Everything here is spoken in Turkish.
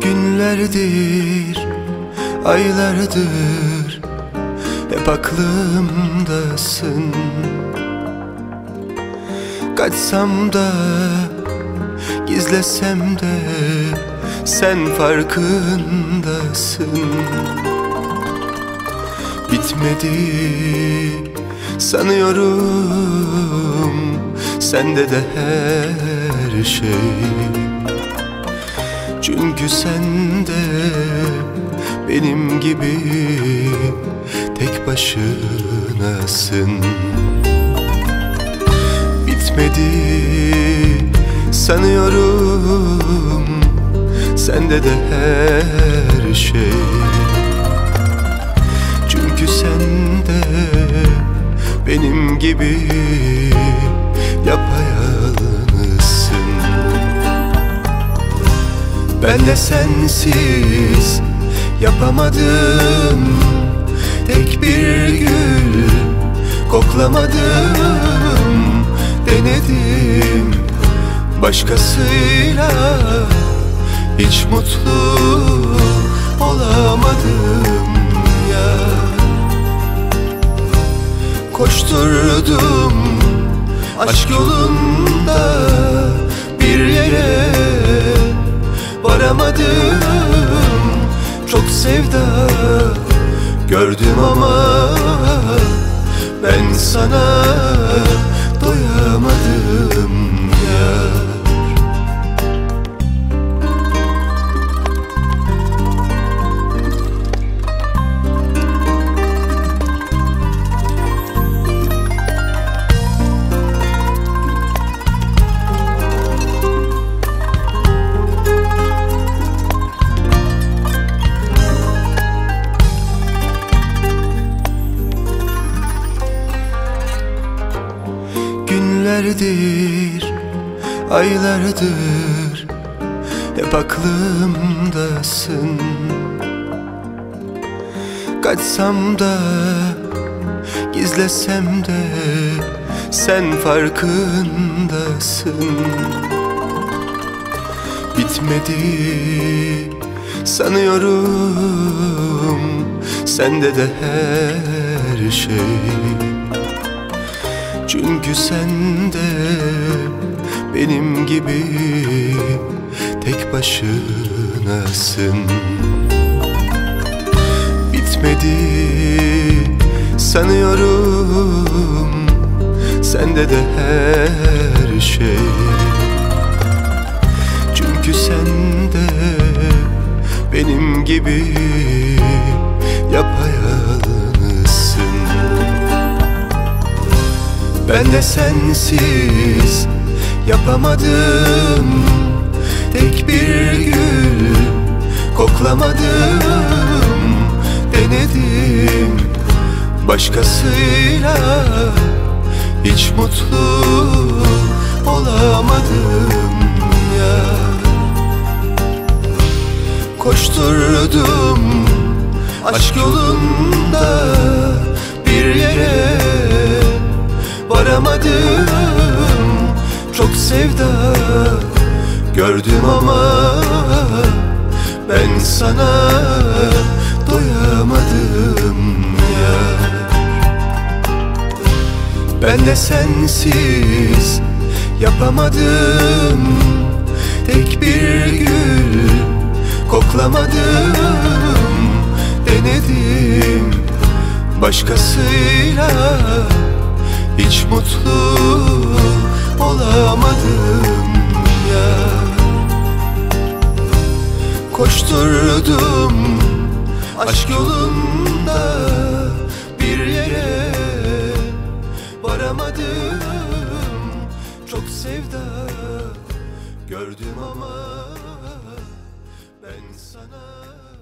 Günlerdir, aylardır hep aklımdasın. Kaçsam da, gizlesem de sen farkındasın. Bitmedi sanıyorum sende de her şey. Çünkü sen de benim gibi tek başınasın. Bitmedi sanıyorum sende de her şey. Çünkü sen de benim gibi yapayalnızsın. Ben de sensiz yapamadım, tek bir gül koklamadım. Denedim başkasıyla, hiç mutlu olamadım ya. Koşturdum aşk yolunda, bir yere varamadım. Çok sevda gördüm ama ben sana doyamadım ya. Günlerdir, aylardır hep aklımdasın. Kaçsam da, gizlesem de sen farkındasın. Bitmedi sanıyorum sende de her şey. Çünkü sen de benim gibi tek başınasın. Bitmedi sanıyorum sende de her şey. Çünkü sen de benim gibi yapayalnızsın. Ben de sensiz yapamadım, tek bir gül koklamadım. Denedim başkasıyla, hiç mutlu olamadım ya. Koşturdum aşk yolunda, bir yere varamadım. Çok sevda gördüm ama ben sana doyamadım ya. Ben de sensiz yapamadım, tek bir gül koklamadım. Denedim başkasıyla, hiç mutlu olamadım ya. Koşturdum aşk yolunda, bir yere varamadım. Çok sevda gördüm ama ben sana